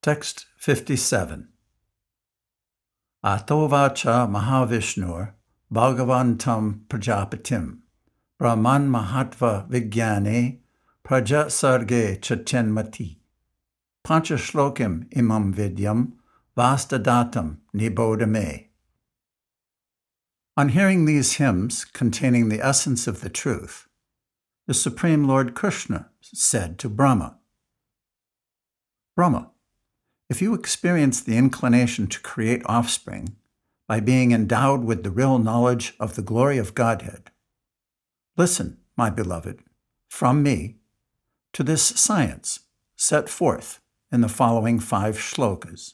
Text 57. Atovacha Mahavishnur Bhagavantam Prajapatim Brahman Mahatva Vigyane Praja Sarge Chatenmati Panchashlokim Imam Vidyam Vastadatam Nibodame. On hearing these hymns containing the essence of the truth, the Supreme Lord Krishna said to Brahma, Brahma, if you experience the inclination to create offspring by being endowed with the real knowledge of the glory of Godhead, listen, my beloved, from me, to this science set forth in the following 5 shlokas.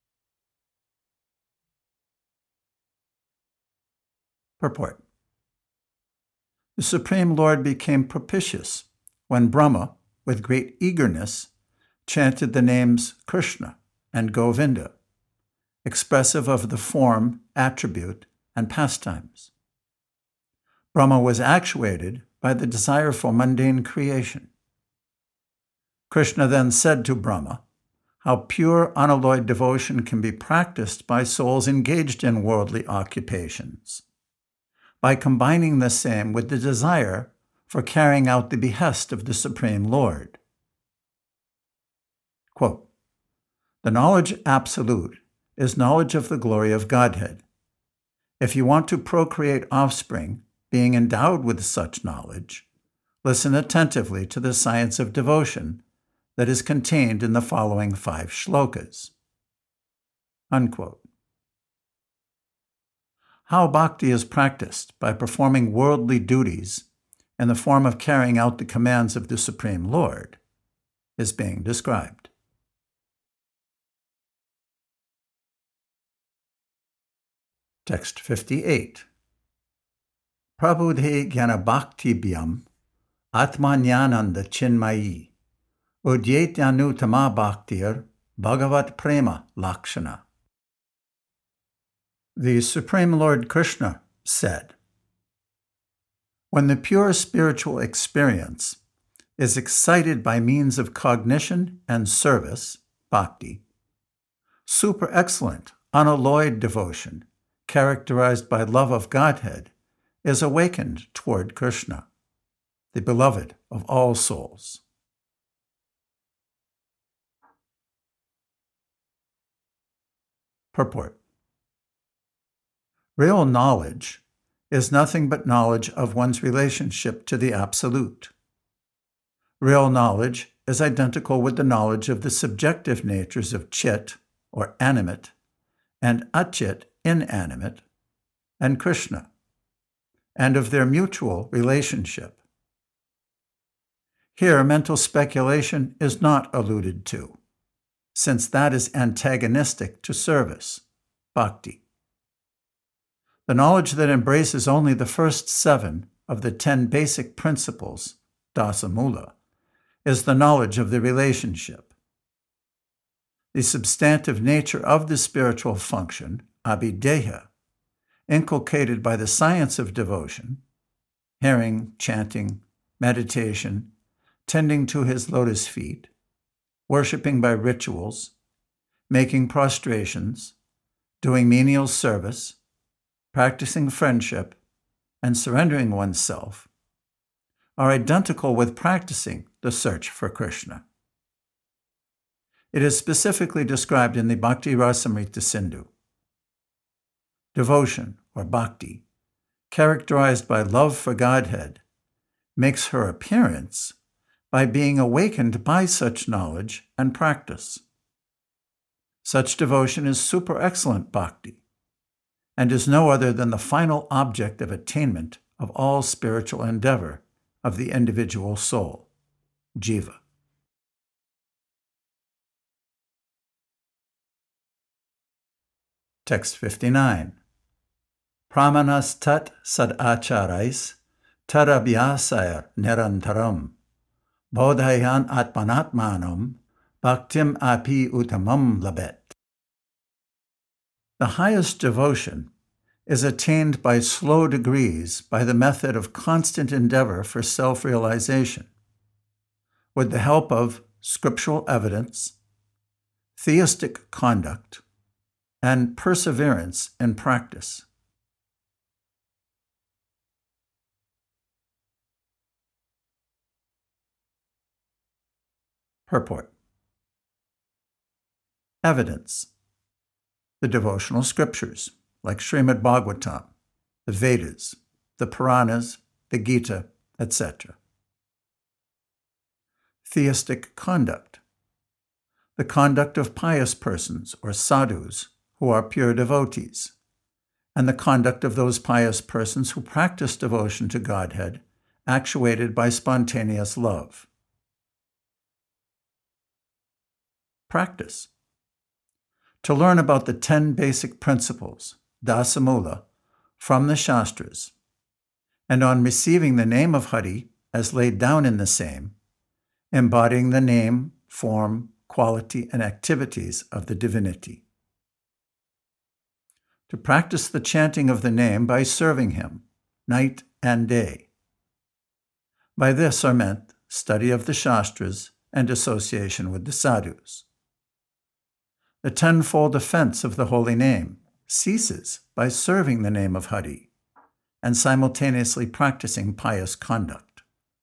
Purport. The Supreme Lord became propitious when Brahma, with great eagerness, chanted the names Krishna and Govinda, expressive of the form, attribute, and pastimes. Brahma was actuated by the desire for mundane creation. Krishna then said to Brahma how pure unalloyed devotion can be practiced by souls engaged in worldly occupations, by combining the same with the desire for carrying out the behest of the Supreme Lord. Quote, the knowledge absolute is knowledge of the glory of Godhead. If you want to procreate offspring, being endowed with such knowledge, listen attentively to the science of devotion that is contained in the following 5 shlokas. Unquote. How bhakti is practiced by performing worldly duties in the form of carrying out the commands of the Supreme Lord is being described. Text 58. Prabhude Jnana Bhaktibhyam Atmanyananda Chinmayi Udyetyanu Bhaktir Bhagavat Prema Lakshana. The Supreme Lord Krishna said, when the pure spiritual experience is excited by means of cognition and service, bhakti, super excellent, unalloyed devotion, characterized by love of Godhead, is awakened toward Krishna, the beloved of all souls. Purport. Real knowledge is nothing but knowledge of one's relationship to the Absolute. Real knowledge is identical with the knowledge of the subjective natures of chit, or animate, and achit, inanimate, and Krishna, and of their mutual relationship. Here, mental speculation is not alluded to, since that is antagonistic to service, bhakti. The knowledge that embraces only the first 7 of the 10 basic principles, dasamula, is the knowledge of the relationship. The substantive nature of the spiritual function, abhideha, inculcated by the science of devotion, hearing, chanting, meditation, tending to his lotus feet, worshipping by rituals, making prostrations, doing menial service, practicing friendship, and surrendering oneself, are identical with practicing the search for Krishna. It is specifically described in the Bhakti Rasamrita Sindhu. Devotion, or bhakti, characterized by love for Godhead, makes her appearance by being awakened by such knowledge and practice. Such devotion is super excellent bhakti, and is no other than the final object of attainment of all spiritual endeavor of the individual soul, jiva. Text 59. Pramanas tat sadacharais tarabhyasair nirantaram bodhayan atmanatmanam bhaktim api uttamam labet. The highest devotion is attained by slow degrees by the method of constant endeavor for self-realization, with the help of scriptural evidence, theistic conduct, and perseverance in practice. Purport. Evidence. The devotional scriptures, like Srimad Bhagavatam, the Vedas, the Puranas, the Gita, etc. Theistic conduct. The conduct of pious persons or sadhus who are pure devotees, and the conduct of those pious persons who practice devotion to Godhead, actuated by spontaneous love. Practice. To learn about the 10 basic principles, Dasamula, from the Shastras, and on receiving the name of Hari as laid down in the same, embodying the name, form, quality, and activities of the divinity. To practice the chanting of the name by serving him, night and day. By this are meant study of the Shastras and association with the sadhus. The tenfold offense of the holy name ceases by serving the name of Hari and simultaneously practicing pious conduct.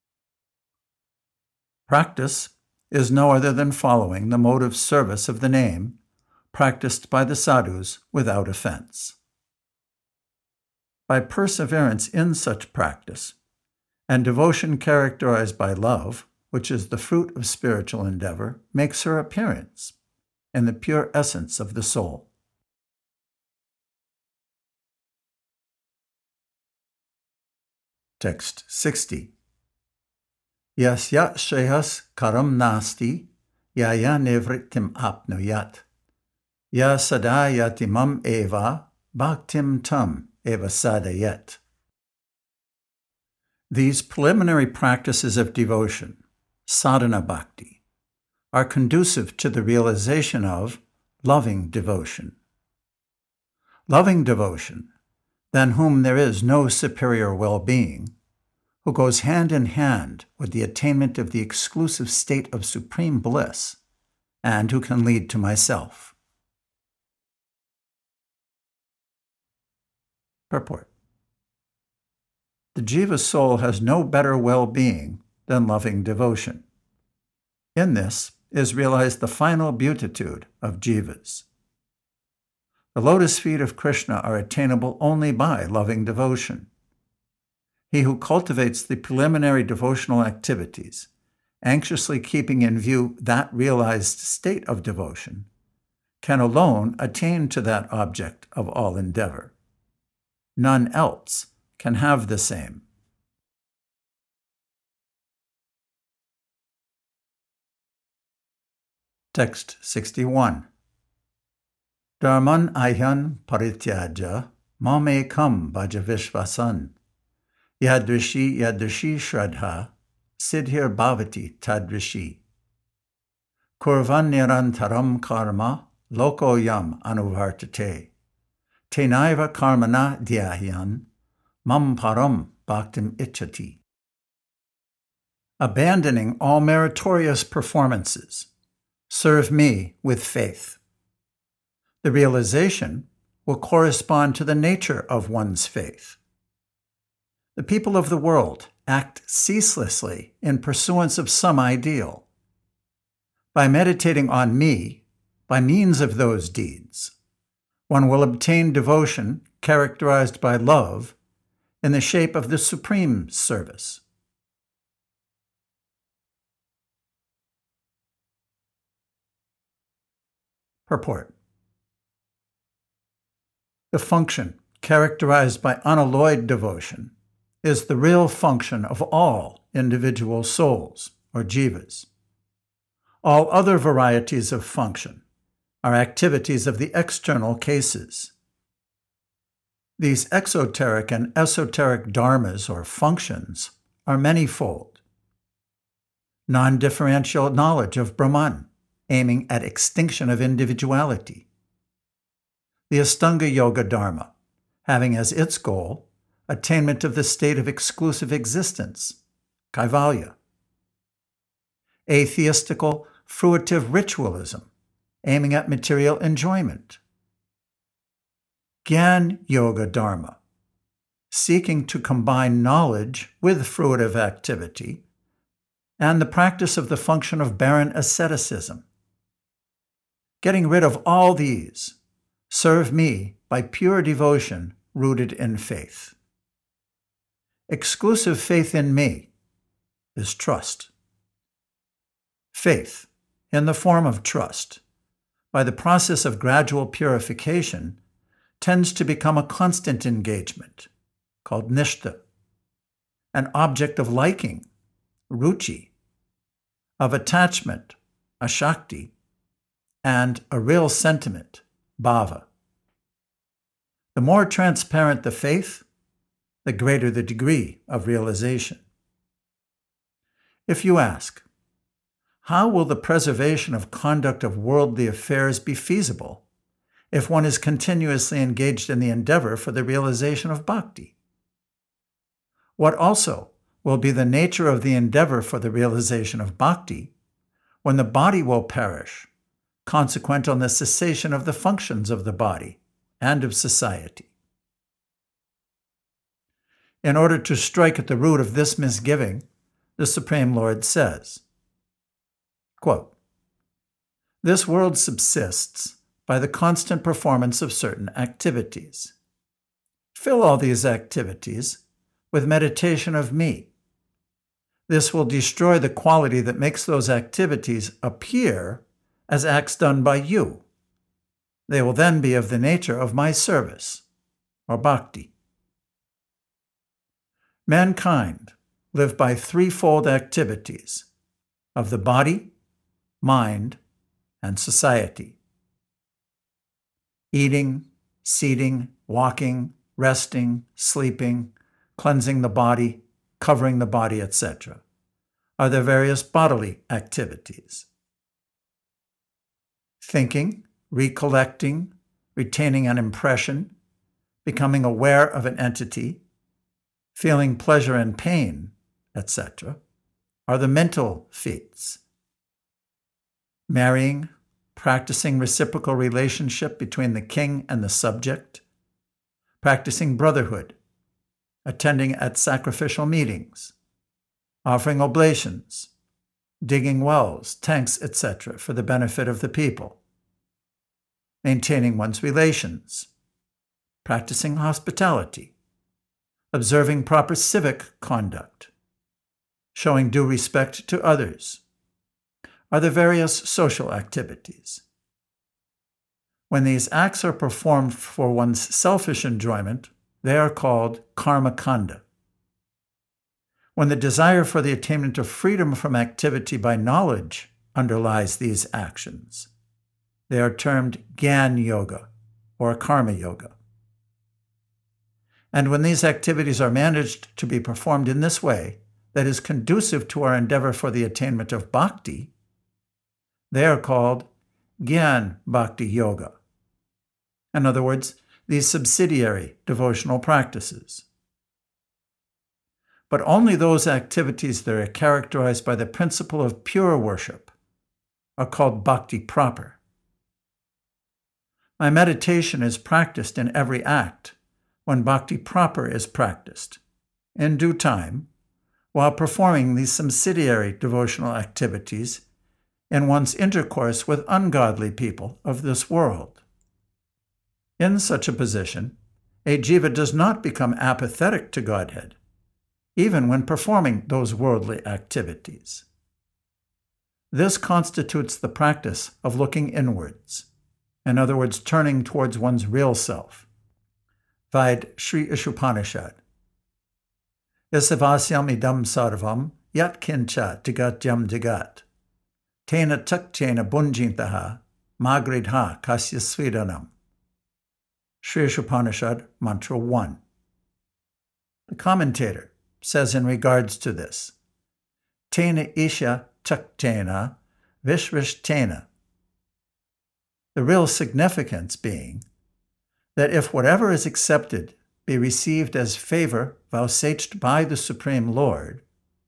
Practice is no other than following the mode of service of the name practiced by the sadhus without offense. By perseverance in such practice, and devotion characterized by love, which is the fruit of spiritual endeavor, makes her appearance in the pure essence of the soul. Text 60. Yasya shreyas karam nasti, yaya nevritim apnuyat. Ya sadayatimam eva, bhaktim tam eva sadayet. These preliminary practices of devotion, sadhana bhakti, are conducive to the realization of loving devotion. Loving devotion, than whom there is no superior well-being, who goes hand in hand with the attainment of the exclusive state of supreme bliss, and who can lead to myself. Purport. The jiva soul has no better well-being than loving devotion. In this is realized the final beatitude of jivas. The lotus feet of Krishna are attainable only by loving devotion. He who cultivates the preliminary devotional activities, anxiously keeping in view that realized state of devotion, can alone attain to that object of all endeavor. None else can have the same. Text 61. Dharman ahyan parityaja mamekam bhaja vishvasan yadrishi shraddha siddhir bhavati tadrishi kurvan nirantaram karma lokoyam anuvartate tenaiva karmana dhyahyan mam param bhaktim ichati. Abandoning all meritorious performances, serve me with faith. The realization will correspond to the nature of one's faith. The people of the world act ceaselessly in pursuance of some ideal. By meditating on me, by means of those deeds, one will obtain devotion characterized by love in the shape of the supreme service. Purport. The function characterized by unalloyed devotion is the real function of all individual souls, or jivas. All other varieties of function are activities of the external cases. These exoteric and esoteric dharmas, or functions, are manifold. Non-differential knowledge of Brahman, aiming at extinction of individuality. The Astanga Yoga Dharma, having as its goal attainment of the state of exclusive existence, Kaivalya. Atheistical, fruitive ritualism, aiming at material enjoyment. Gyan Yoga Dharma, seeking to combine knowledge with fruitive activity, and the practice of the function of barren asceticism. Getting rid of all these, serve me by pure devotion rooted in faith. Exclusive faith in me is trust. Faith, in the form of trust, by the process of gradual purification, tends to become a constant engagement, called nishtha, an object of liking, ruchi, of attachment, ashakti, and a real sentiment, bhava. The more transparent the faith, the greater the degree of realization. If you ask, how will the preservation of conduct of worldly affairs be feasible if one is continuously engaged in the endeavor for the realization of bhakti? What also will be the nature of the endeavor for the realization of bhakti when the body will perish, consequent on the cessation of the functions of the body and of society? In order to strike at the root of this misgiving, the Supreme Lord says, quote, "This world subsists by the constant performance of certain activities. Fill all these activities with meditation of me. This will destroy the quality that makes those activities appear as acts done by you. They will then be of the nature of my service, or bhakti." Mankind live by threefold activities of the body, mind, and society. Eating, seating, walking, resting, sleeping, cleansing the body, covering the body, etc., are their various bodily activities. Thinking, recollecting, retaining an impression, becoming aware of an entity, feeling pleasure and pain, etc., are the mental feats. Marrying, practicing reciprocal relationship between the king and the subject, practicing brotherhood, attending at sacrificial meetings, offering oblations, digging wells, tanks, etc., for the benefit of the people, maintaining one's relations, practicing hospitality, observing proper civic conduct, showing due respect to others, are the various social activities. When these acts are performed for one's selfish enjoyment, they are called karma kanda. When the desire for the attainment of freedom from activity by knowledge underlies these actions, they are termed Gyan Yoga or Karma Yoga. And when these activities are managed to be performed in this way, that is conducive to our endeavor for the attainment of bhakti, they are called Gyan Bhakti Yoga. In other words, these subsidiary devotional practices. But only those activities that are characterized by the principle of pure worship are called bhakti proper. My meditation is practiced in every act when bhakti proper is practiced, in due time, while performing these subsidiary devotional activities in one's intercourse with ungodly people of this world. In such a position, a jiva does not become apathetic to Godhead, even when performing those worldly activities. This constitutes the practice of looking inwards, in other words, turning towards one's real self. Vide Sri Ishopanishad. Isavasyam idam sarvam yat kincha jagatyam jagat. Tena takchena bunjintaha magridha kasya svidanam. Sri Ishopanishad, Mantra 1. The commentator says in regards to this, Tena isha taktena vishrishtena. The real significance being that if whatever is accepted be received as favor vouchsafed by the Supreme Lord,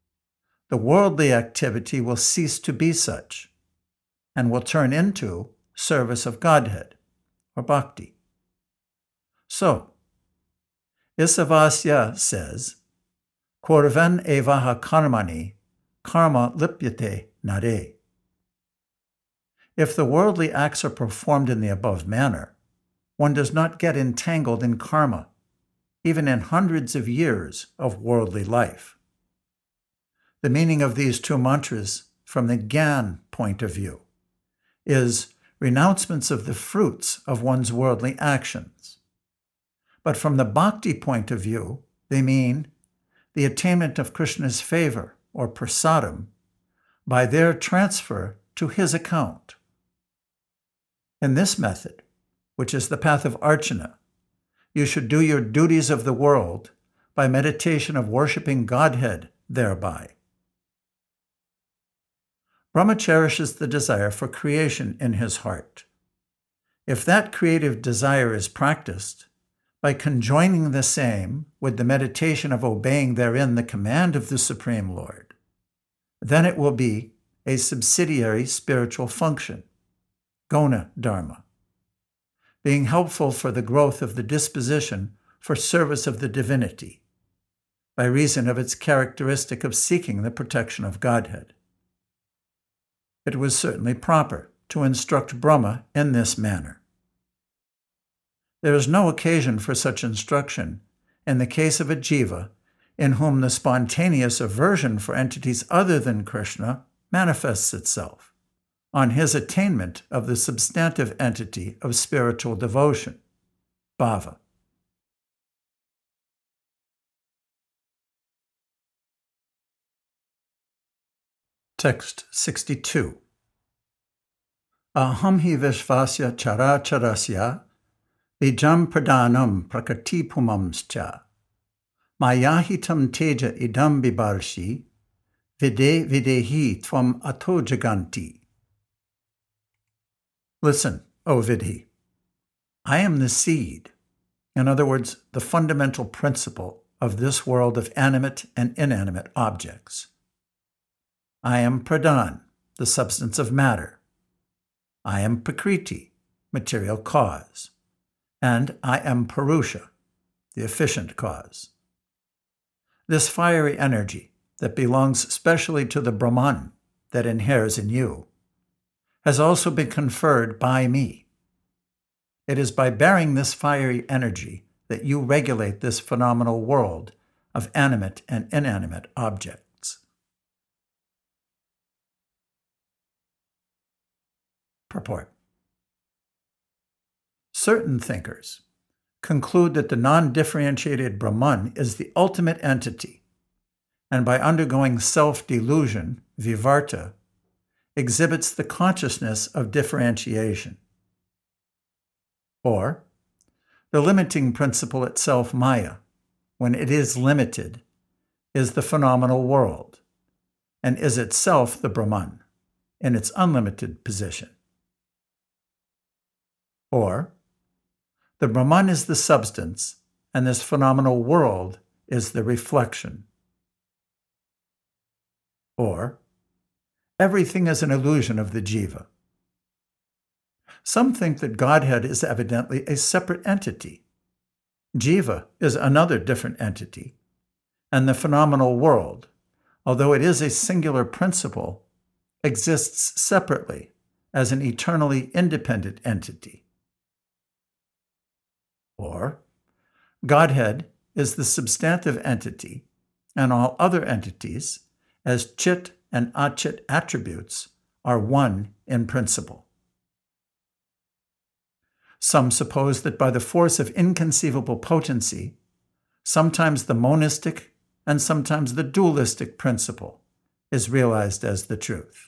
the worldly activity will cease to be such, and will turn into service of Godhead, or bhakti. So, Isavasya says, Korven evaha karmani, karma lipyate nare. If the worldly acts are performed in the above manner, one does not get entangled in karma, even in hundreds of years of worldly life. The meaning of these two mantras from the Gyan point of view is renouncements of the fruits of one's worldly actions. But from the bhakti point of view, they mean the attainment of Krishna's favor, or prasadam, by their transfer to his account. In this method, which is the path of archana, you should do your duties of the world by meditation of worshipping Godhead thereby. Brahma cherishes the desire for creation in his heart. If that creative desire is practiced, by conjoining the same with the meditation of obeying therein the command of the Supreme Lord, then it will be a subsidiary spiritual function, guna dharma, being helpful for the growth of the disposition for service of the divinity, by reason of its characteristic of seeking the protection of Godhead. It was certainly proper to instruct Brahma in this manner. There is no occasion for such instruction in the case of a jiva in whom the spontaneous aversion for entities other than Krishna manifests itself on his attainment of the substantive entity of spiritual devotion, bhava. Text 62. Aham hi vishvasya characharasya bijam pradhanam prakriti pumamscha mayahitam teja idam bibarshi vide videhi tvam ato jaganti. Listen, O Vidhi. I am the seed, in other words, the fundamental principle of this world of animate and inanimate objects. I am Pradhan, the substance of matter. I am Prakriti, material cause. And I am Purusha, the efficient cause. This fiery energy that belongs specially to the Brahman that inheres in you has also been conferred by me. It is by bearing this fiery energy that you regulate this phenomenal world of animate and inanimate objects. Purport. Certain thinkers conclude that the non-differentiated Brahman is the ultimate entity, and by undergoing self-delusion, vivarta, exhibits the consciousness of differentiation. Or, the limiting principle itself, Maya, when it is limited, is the phenomenal world, and is itself the Brahman, in its unlimited position. Or, the Brahman is the substance, and this phenomenal world is the reflection. Or, everything is an illusion of the jiva. Some think that Godhead is evidently a separate entity. Jiva is another different entity, and the phenomenal world, although it is a singular principle, exists separately as an eternally independent entity. Or, Godhead is the substantive entity, and all other entities, as chit and achit attributes, are one in principle. Some suppose that by the force of inconceivable potency, sometimes the monistic and sometimes the dualistic principle is realized as the truth.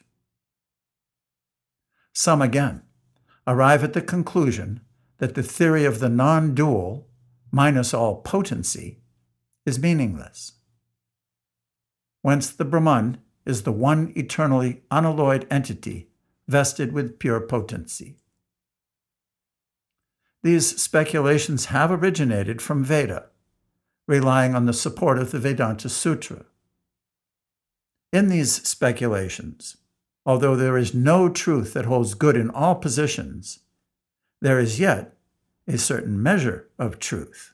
Some, again, arrive at the conclusion that the theory of the non-dual, minus all potency, is meaningless. Whence the Brahman is the one eternally unalloyed entity vested with pure potency. These speculations have originated from Veda, relying on the support of the Vedanta Sutra. In these speculations, although there is no truth that holds good in all positions, there is yet a certain measure of truth.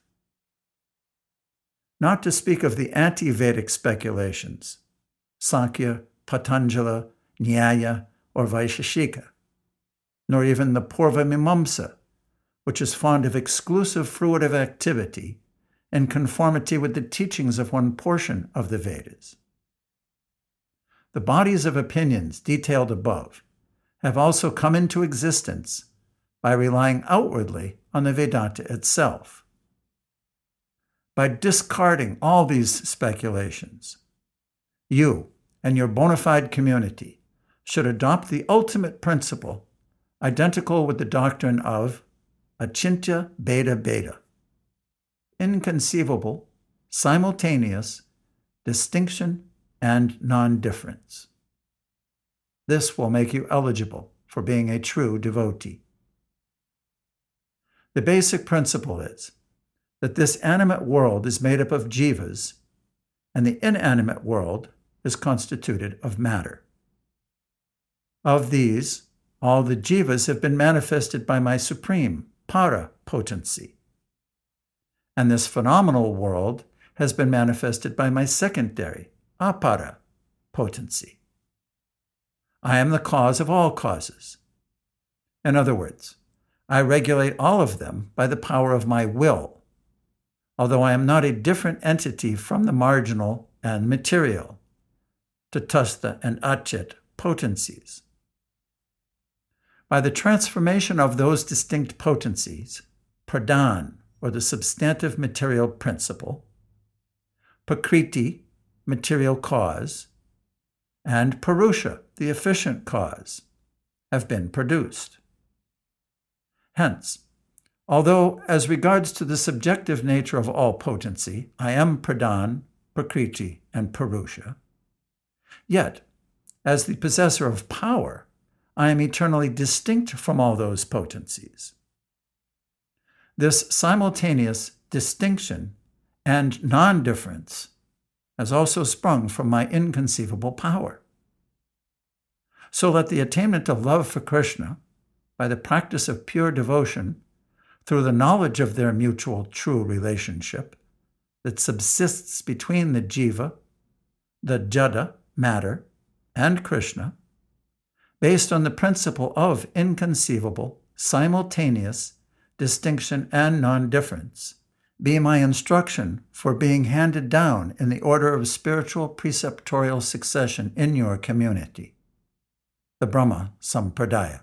Not to speak of the anti-Vedic speculations, Sankhya, Patanjala, Nyaya, or Vaisheshika, nor even the Purva Mimamsa, which is fond of exclusive fruitive activity in conformity with the teachings of one portion of the Vedas. The bodies of opinions detailed above have also come into existence by relying outwardly on the Vedanta itself. By discarding all these speculations, you and your bona fide community should adopt the ultimate principle identical with the doctrine of Achintya Bheda Bheda, inconceivable, simultaneous, distinction, and non-difference. This will make you eligible for being a true devotee. The basic principle is that this animate world is made up of jivas, and the inanimate world is constituted of matter. Of these, all the jivas have been manifested by my supreme, para potency, and this phenomenal world has been manifested by my secondary, apara potency. I am the cause of all causes. In other words, I regulate all of them by the power of my will, although I am not a different entity from the marginal and material, tatastha and achet potencies. By the transformation of those distinct potencies, pradhan, or the substantive material principle, prakriti, material cause, and purusha, the efficient cause, have been produced. Hence, although as regards to the subjective nature of all potency, I am pradhan, prakriti, and purusha, yet, as the possessor of power, I am eternally distinct from all those potencies. This simultaneous distinction and non-difference has also sprung from my inconceivable power. So let the attainment of love for Krishna, by the practice of pure devotion, through the knowledge of their mutual true relationship that subsists between the jiva, the jada, matter, and Krishna, based on the principle of inconceivable, simultaneous distinction and non-difference, be my instruction for being handed down in the order of spiritual preceptorial succession in your community, the Brahma Sampradaya.